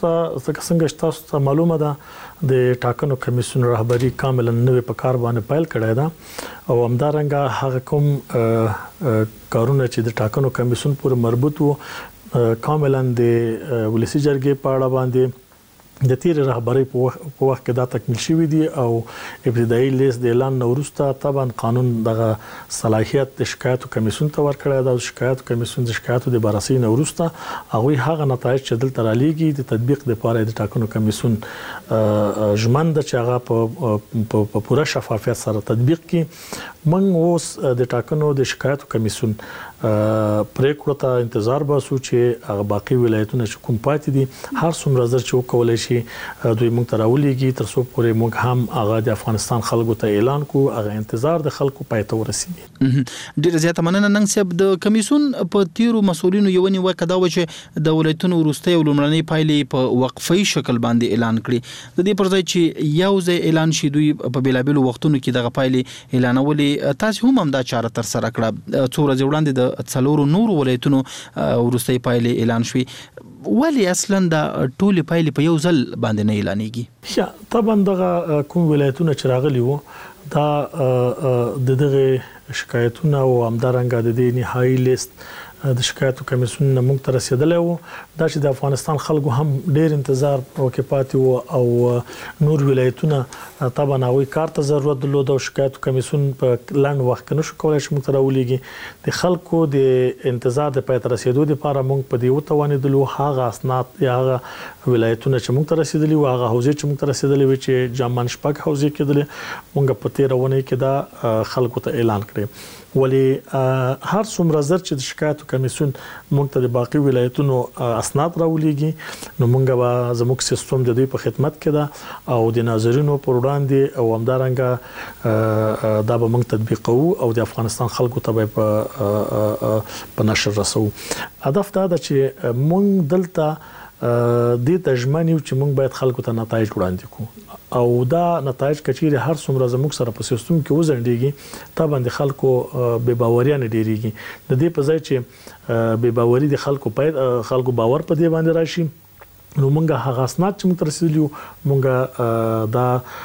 څنګه تاسو ته معلومه ده د ټاکنو کمیسیون رهبری کاملا نوې په کار باندې پیل کړی ده او همدارنګه هغه کوم کارونه چې د ټاکنو کمیسیون پورې مربوط وو کاملا د ولسی جرګې په اړه باندې د تیر رهبری په وخت کې دا تکمیل شوی دی او ابتدایي لیست د اعلان وروسته طبعا قانون دغه صلاحیت د شکایت کمیسیون ته ورکړی دا شکایت کمیسیون د شکایتو د بررسي وروسته هغه نتایج چې دلته رالیږي د تطبیق لپاره د ټاکنو کمیسیون ژمن ده چې هغه په پوره شفافیت سره تطبیق کړي موږ اوس د ټاکنو د شکایتو کمیسیون پریکړه ته انتظار باسو چې هغه باقي ولایتونه چې کوم پاتې دي هر څومره زر چې وکولای شي دوی موږ ته راولېږي تر څو پورې موږ هم هغه د افغانستان خلکو ته اعلان کو هغه انتظار د خلکو پای ته ورسیږي. ډیر زیاته مننه نن صاحب د کمیسیون په تیرو مسؤلینو یو نیوکه دا و چې د ولایتونو وروستۍ او لومړنۍ پایلې په وقفي شکل باندې اعلان کړي د دې پر ځای چې یو ځای اعلان شي دوی په بیلابیلو وختونو کې دغه پایلې اعلانولې تاسو هم دا چاره تر سره کړه څو ورځې وړاندې د څلورو نورو ولایتونو وروستۍ پایلې اعلان شوې ولی اصلا دا ټولې پایلې په یو ځل باندې نه اعلانېږي؟ طبعا دغه کوم ولایتونه چې راغلي وو دا دغه شکایتونه او همدارنګه د دې نهایي لیست د شکایتو کمیسیون موږ ته رسیدلی وو دا چې د افغانستان خلکو هم ډیر انتظار وکړ پاتې وو او نور ولایتونه طبعا هغوی کار ته ضرورت درلود او شکایتو کمیسیون په لنډ وخت کې نشو کولی چې موږ ته راولېږي د خلکو د انتظار د پای ته رسیدو لپاره موږ په دې وتوانېدلو هغه اسناد یا هغه ولایتونه چې موږ ته رسیدلي وو هغه حوزې چې موږ ته رسیدلي وي چې جامان شپږ حوزې کېدلې موږ په تېره اونۍ کې دا خلکو ته اعلان کړی ولی هر څومره زر چې د شکایتو کمیسیون موږ ته د باقي ولایتونو اسناد راولېږي نو موږ به زموږ سیستم د دوی په خدمت کې ده او د ناظرینو پر وړاندې او همدارنګه دا به موږ تطبیقو او د افغانستان خلکو ته به په نشر رسو. هدف دا ده چې موږ دلته د تجمنیو چې موږ باید خلکو ته نتایج وړاندې کوو او دا نتایج کچېره هر څومره زموږ سره په سیستم کې وزنډيږي طبعا د خلکو بے باوریا نه ډیریږي د دې په ځای چې بے باوري د خلکو باور په دې باندې راشي نو موږ هغه اسناد چې موږ رسېدلو موږ دا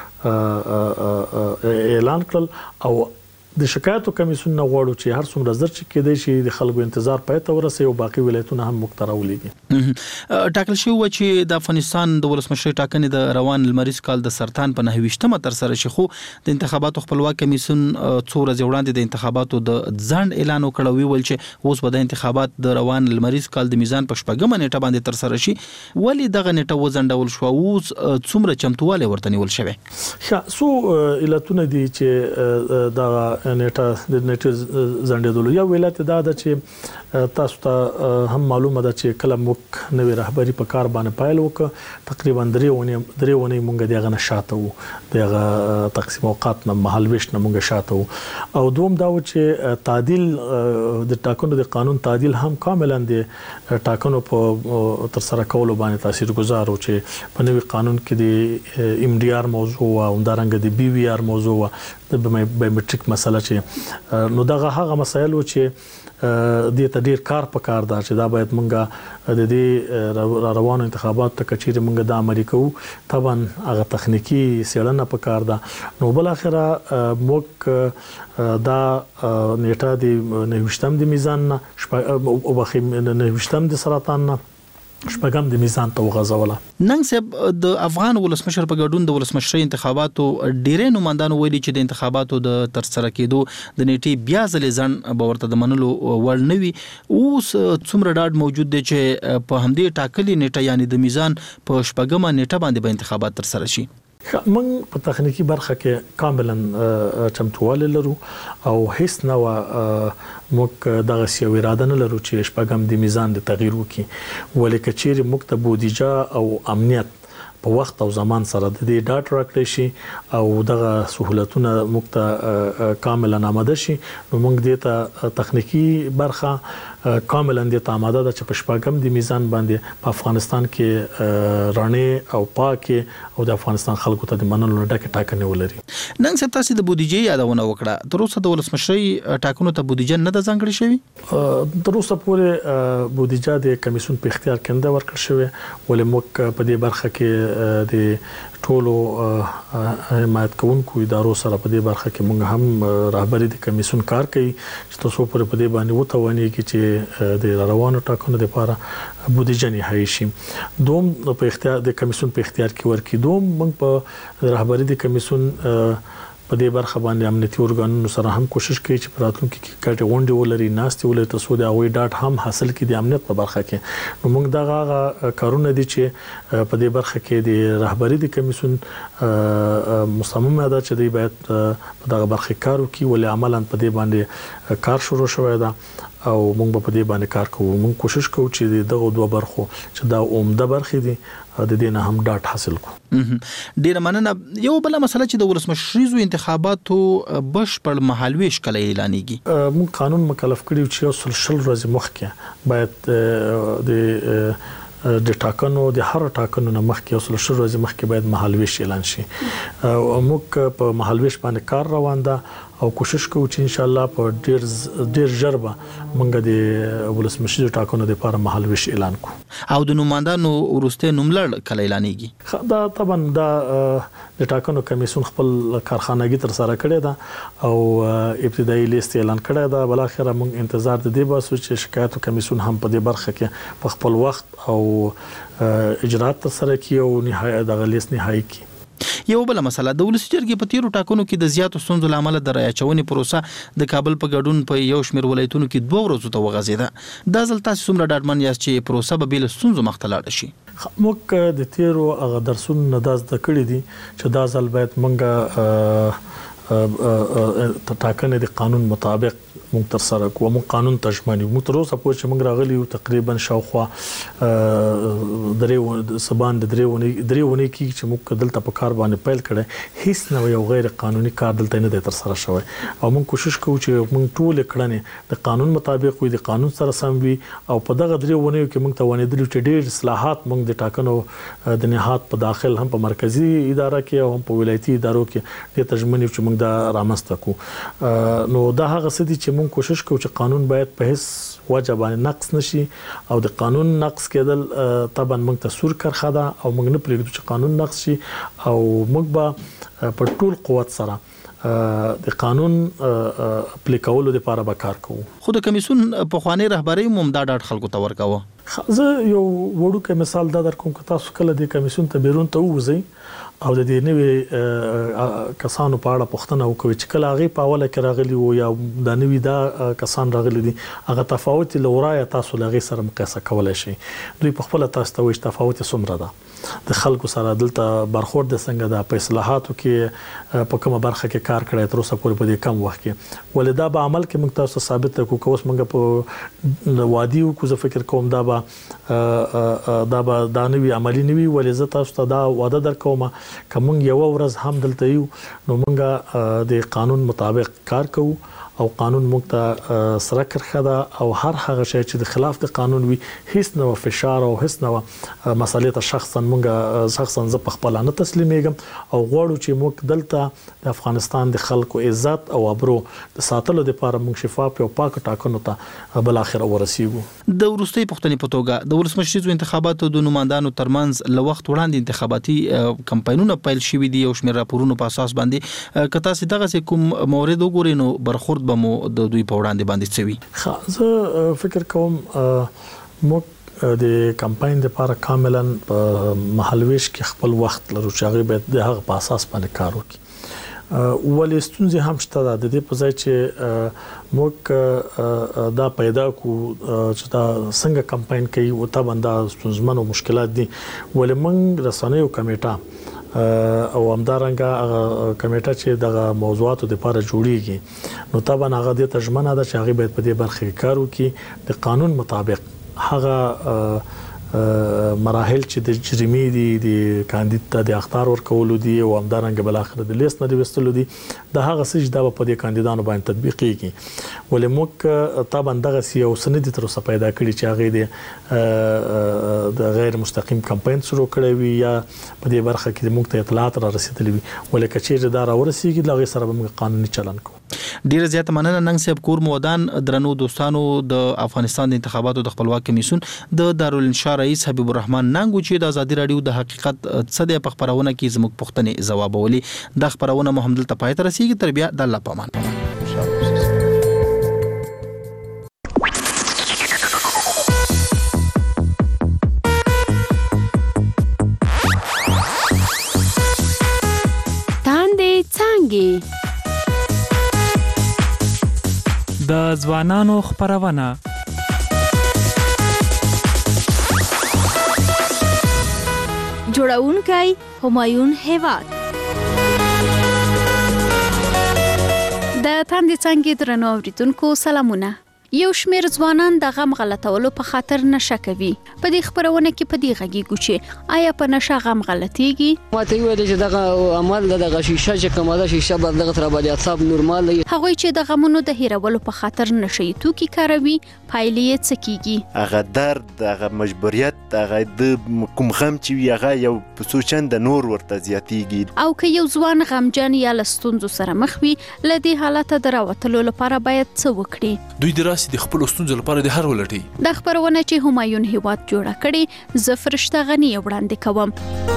اعلان کړل او د شکایتو کمیسیون نه غواړو چې هر څومره زر چې کېدای شي د خلکو انتظار پای ته ورسي او باقي ولایتونه هم مقتراولېږي. ټاکل شوی و چې د افغانستان د ولسمشر ټاکنې د روان لمریز کال د سرطان په 29مه تر سره شي خو د انتخاباتو خپلواک کمیسیون څو ورځې وړاندې د انتخاباتو د ځنډ اعلان وکړ ویل چې اوس به د انتخابات د روان لمریز کال د میزان په شپږمه نیټه باندې تر سره شي ولی دغه نیټه وځنډول شو اوس څومره چمتواله ورته نیول شوی؟ سو علتونه دي چې دا نیټه د نیټه ځنډېدل یو ولایت دا ده چې تاسو ته هم معلومه ده چې کله موږ نوې رهبری په کار باندې پایل وکړ تقریبا 3 ونې موږ دغه نشاته وو دغه تقسیم اوقات نه محل ویش نه موږ شاته وو او دوم دا و چې تعدیل د ټاکنو د قانون تعدیل هم کاملا د ټاکنو په تر سره کولو باندې تاثیرګذار و چې په نوې قانون کې د ام ډي ار موضوع او همدارنګه د بي وي ار موضوع د بایومټریک مسله چې نو دغه هغه مسایل و چې د تدیر کار په کار دا چې دا باید مونږه د دې روانو انتخاباتو ته کچېره مونږه د عملي کوو طبعا هغه تخنیکی سیړنه په کار ده نو بل اخره موږ دا نیټه د 29 د میزان نه او بخې 29 د سرطان نه شپږم د میزان ته وغځوله. نن صاحب د افغان ولسمشر په ګډون د ولسمشرۍ انتخاباتو ډېرې نمائندانو ویلي چې د انتخاباتو د تر سره کېدو د نیټې بیا ځلې ځن به ورته د منلو وړ نه وي اوس څومره ډاډ موجود دی چې په همدې ټاکلې نیټه یعنی د میزان په شپږمه نیټه باندې به انتخابات تر سره شي؟ موږ په تخنیکی برخه کې کاملا چمتواله لرو او هیڅ نو موږ دغه سیو اراده نه لرو چې شپږم د میزان د تغییر وکړي ولیکه چیرې موږ ته بودیجه او امنیت په وخت او زمان سره د دې ډاټا راکړي شي او دغه سہولتونه موږ ته کاملا آماده شي نو موږ دې ته تخنیکی برخه کاملا دې ته آماده ده چې په شپږم د میزان باندې په افغانستان کې رانه او پاکه او د افغانستان خلکو ته د منلو ډکه ټاکنه ولري. نن څه تاسو د بودیجې یادونه وکړه تر اوسه د ولسمشرۍ ټاکنو ته بودیجه نه ده ځانګړې شوې تر اوسه پورې بودیجه د کمیسیون په اختیار کې نه ورکړل شوې ولې موږ په دې برخه کې د ټولو حمایت کوونکو ادارو سره په دې برخه کې موږ هم رهبری د کمیسیون کار کوي چې تاسو پر په دې باندې وتواني چې د روانو ټاکنو لپاره بودیجه نه شي دوم په اختیار د کمیسیون په اختیار کې ورکړي دوم موږ په رهبری د کمیسیون په دې برخه باندې امنیتي ارګانونو سره هم کوشش کوي چې راتلونکي کې کټه غونډه ولري ناستې ولري تاسو د اوی ډاټ هم حاصل کړي د امنیت په برخه کې نو موږ دغه کارونه دي چې په دې برخه کې د رهبری د کمیسیون مصممه ده چې دوی باید په دغه برخه کار وکړي ولې عملاً په دې باندې کار شروع شوی ده او موږ په دې باندې کار کوو موږ کوشش کوو چې دغه دوه برخو چې دا عمده برخې دي د دې نه هم ډاټ حاصل کوو. ډیر مننه. یو بل مسله چې د ولسمشریزو انتخاباتو بشپړ مهالويش کله اعلانېږي موږ قانون مکلف کړی چې یو سل ورځې مخکې باید د ټاکنو د هر ټاکنو نه مخکې یو سل ورځې مخکې باید مهالويش اعلان شي او موږ په مهالويش باندې کار روان ده او کوشش کوو چې ان شاء الله په ډیر ژربه موږ د ولسمشر ټاکنو لپاره مهالويش اعلان کوو او د نوماندانو ورسته نوملړ کله اعلانېږي دا طبعا د ټاکنو کمیسیون خپل کارخانګي تر سره کړی دا او ابتدایي لیست اعلان کړی دا بل اخره موږ انتظار د دې باسو چې شکایتو کمیسیون هم په دې برخه کې په خپل وخت او اجرات تر سره کوي او نهایي د لیست نهایي کوي. یو بل مسله د ولسی جرګې په تیرو ټاکنو کې د زیاتو ستونزو لامل د رای چونې پروسه د کابل په ګډون په یو شمېر ولایتونو کې 2 ورځې ته وغځیده دا ځل تاسو څومره ډاډمن یاست چې پروسه به بل ستونزو مخ ته لاړ شي؟ موږ د تیرو هغه درسونه نه د کړې دي چې دا ځل باید موږ ټاکنه د قانون مطابق موږ تر سره کوو موږ قانون ترجماني موږ تر اوسه پورې موږ راغلي یو تقریبا شاوخوا درې سبان د درې کې چې موږ دلته په کار باندې پیل کړي هیڅ نه یو غیر قانوني کار دلته نه تر سره شوی او موږ کوشش کوو چې موږ ټول کړنې د قانون مطابق وي د قانون سره سم وي او په دغه درې ونیو کې موږ ته ونیدل چې ډېر اصلاحات موږ د ټاکنو د نهاد په داخل هم په مرکزی اداره کې او هم په ولایتي ادارو کې د ترجماني چې موږ دا رامسته کو نو دا هغه څه دي چې موږ کوشش کوو چې قانون باید په هیڅ وجه باندې نقص نشي او د قانون نقص کېدل طبعا موږ ته سور کرخه ده او موږ نه پرېږدو چې قانون نقص شي او موږ به په ټول قوت سره د قانون اپلیکولو لپاره به کار کوو. خو د کمیسیون په خواني رهبری مومدا ډاټ خلکو ته ورکاوه زه یو وړوکی مثال دا درکوم چې تاسو کله د کمیسیون ته بیرون ته وځئ او د دې نوې کسانو په اړه پوښتنه وکړي چې کله هغه په اوله کې راغلي وو یا د نوې دا کسان راغلي دي هغه تفاوت لورای تاسو لغې سره مقایسه کولای شي دوی په خپل تاسو ته وایي تفاوت څومره ده د خلکو سره دلته برخورد څنګه ده په اصلاحاتو کې په کومه برخه کې کار کړی تر اوسه پورې په دې کم وخت کې ولدا به عمل کې موږ تاسو ثابت کوو کوس موږ په وادي او زه فکر کوم دا به دا نوې عملی نوې ولې زه تاسو ته دا وعده درکوم کوم یو ورځ هم دلته یو نو موږ د قانون مطابق کار کوو او قانون موږ ته سره کرخه ده او هر هغه شی چې د خلاف د قانون وي هیڅ نو فشار او هیڅ نو مسالې ته شخصا زه په خپل نه تسلیمېږم او غواړو چې موږ دلته د افغانستان د خلکو عزت او ابرو د ساتلو لپاره موږ شفاف او پاک ټاکنو ته بل اخر ورسیږو. د ورستۍ پښتنې په توګه د ولسمشریزو انتخاباتو د نوماندانو ترمنځ له وخت وړاندې انتخاباتي کمپاینونه پیل شوي دي او شمېر راپورونو په اساس باندې کته سي دغه کوم مورید وګورئ نو برخورد به مو د دوی په وړاندې باندې څوي. زه فکر کوم موږ د کمپاین لپاره کاملا په مهالويش کې خپل وخت لرو چې هغه باید د هغه په اساس باندې کار وکړي ولې ستونزې هم شته د دې په ځای چې موږ دا پیدا کو چې دا څنګه کمپاین کوي او تابنده ستونزمن او مشکلات دي ولې موږ رسنیو کمیټه او همدارنګه کمیټه چې د موضوعاتو لپاره جوړیږي نو طبعا هغه د ترجمانه ده چې هغه باید په دې برخه کې کار وکړي د قانون مطابق هغه مراحل چې د جریمې دي د کاندید ته د اختار ورکولو دي او همدارنګه بل اخر د لیست نه دی وستلو دي د هغه څه چې د په دې کاندیدانو باندې تطبیق کیږي ولې موږ طبعا دغه سی او سند تر اوسه پیدا کړی چې هغه د غیر مستقیم کمپاین شروع کړی وي یا په دې برخه کې موږ ته اطلاعات را رسیدلې وي ولې کچېر دا راورسیږي لغه سره به موږ قانوني چلن کوو. ډیره زیاته مننه ننګ صاحب کور مودان درنو دوستانو د افغانستان د انتخاباتو د خپلواک کمیسیون د دارالانشاء رئیس حبیب الرحمن ننګو چې د ازادي رادیو د حقیقت څه د خبرونه کې زموږ پوښتنې ځوابولې د خبرونه محمد التپای تر رسیدي تر بیا د الله پامان تاندې څانګې د ځوانانو خبرونه جوړونکی همایون هیواد د تاندې څانګې درنو اوریدونکو سلامونه. یو شمیر ځوانان د غم غلطولو په خاطر نشه کوي. په دې خبرونه کې په دې غږیږو چې آیا په نشه غم غلطيږي؟ ماته ویل چې دغه عمل دغه شیشه چې کومه ده شیشه بل دغه تر باندې اعصاب نورمال دي. هغه چې د غمونو د هیرولو په خاطر نشي توکي کاروي پایلې یې څه کیږي؟ هغه درد هغه مجبوریت هغه د کوم غم چې وي هغه یو پسوچند نور ورته زیاتیږي. او که یو ځوان غمجن یا لستونزو سره مخ وي لدی حالت دراوتلو لپاره باید څه وکړي؟ دوی دراسي د خپل ستونزو لپاره د هر ولټي د خبرونه چې همایون هیواد جوړه کړي زه فرشته غنی وړاندې کوم.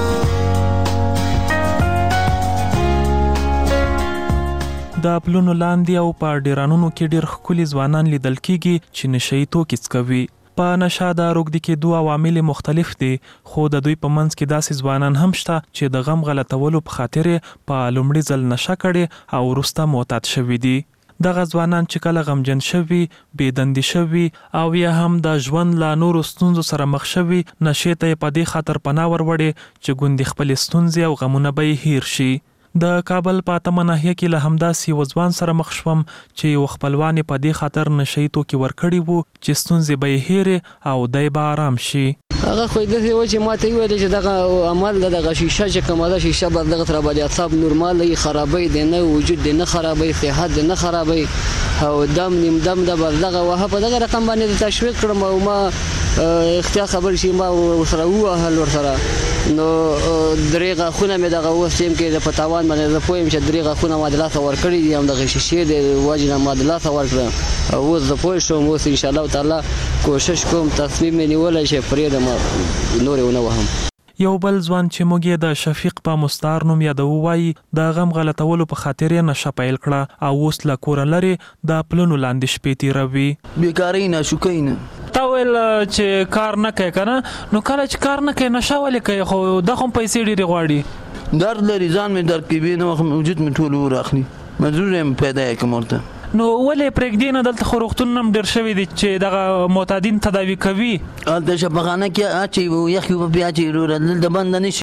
د پلونو لاندې او په ډیرانونو کې ډیر ښکلي ځوانان لیدل کیږي چې نشي توکي څکوي. په نشه د روږدي کېدو عوامل مختلف دي خو د دوی په منځ کې داسې ځوانان هم شته چې د غم غلطولو په خاطر په لومړي ځل نشه کړي او وروسته معتاد شوي دي. دغه ځوانان چې کله غمجن شوي بېدندې شوي او یا هم د ژوند لا نورو ستونزو سره مخ شوي نشې ته په دې خاطر پناه وروړي چې ګوندې خپلې ستونزې او غمونه به یې هیر شي. د کابل په اتمه ناحیه کې له همداسې یو ځوان سره مخ شوم چې یو خپلوان په دې خاطر نشي توکي ورکړي وو چې ستونزې به یې هیرې او دی به آرام شي. هغه خو دې و چې ماته ویل چې دغه عمل دغه شیشه چې کومه ده شیشه بل دغه تر باندې اعصاب نورمال دي خرابې دي نه وجود دي نه خرابې صحت دي نه خرابې او دم نیم دم د بل دغه وه په دغه رقم باندې تشویق کړم او ما اختیار خبر شي ما ورسره وهل ورسره نو درېغه خونه مې دغه اوس ټیم کې د پتاوان باندې زه پوهم چې درېغه خونه ما د لاسه ورکړي دي هم دغه شیشې د واجب ما د لاسه ورکړه او اوس زه پوه شوم اوس ان شاء الله تعالی کوشش کوم تصمیم مې نیولی چې پرېږدم نورې ونه وهم. یو بل ځوان چې موږ یې د شفیق په مستعار نوم یادوو وایي د غم غلطولو په خاطر یې نشه پیل کړه او اوس له کوره لرې د پلونو لاندې شپې تېروي. بیکارۍ نه شوکۍ نه تا ویل چې کار نه کوي که نه نو کله چې کار نه کوي نشه ولې کوي خو دا خو پیسې ډېرې غواړي. درد لري ځان مې درد کوي نه وجود مې ټول وراخلي مجبور یم پیدا یې کوم ورته نو ولې پرېږدي نه دلته خو روغتونونه هم ډېر شوي دي چې دغه معتادین تداوي کوي. هلته شفاخانه کې اچوي یخ یې په پې اچوي دلته بنده نه شي